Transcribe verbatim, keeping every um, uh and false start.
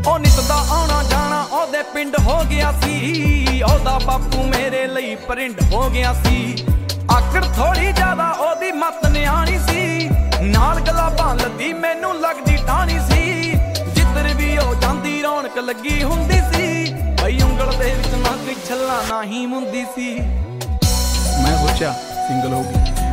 ਉਹ ਨਿਤ ਦਾ ਆਉਣਾ ਜਾਣਾ ਉਹਦੇ ਪਿੰਡ ਹੋ ਗਿਆ ਸੀ। ਉਹਦਾ ਬਾਪੂ ਮੇਰੇ ਲਈ ਪਰਿੰਡ ਹੋ ਗਿਆ ਸੀ। ਆਕੜ ਥੋੜੀ ਜ਼ਿਆਦਾ ਉਹਦੀ ਮੱਤ ਨਿਆਣੀ ਸੀ। ਨਾਲ ਗਲਾਬਾਂ ਲੱਦੀ ਮੈਨੂੰ ਲੱਗਦੀ ਟਾਣੀ ਸੀ। ਜਿੱਧਰ ਵੀ ਉਹ ਜਾਂਦੀ ਰੌਣਕ ਲੱਗੀ ਹੁੰਦੀ ਸੀ। ਬਈ ਉਂਗਲ ਦੇ ਵਿੱਚ ਨਾ ਕੋਈ ਛੱਲਾ ਨਾ ਹੀ ਮੁੰਦੀ ਸੀ। ਮੈਂ ਸੋਚਿਆ ਸਿੰਗਲ ਹੋ ਗਈ।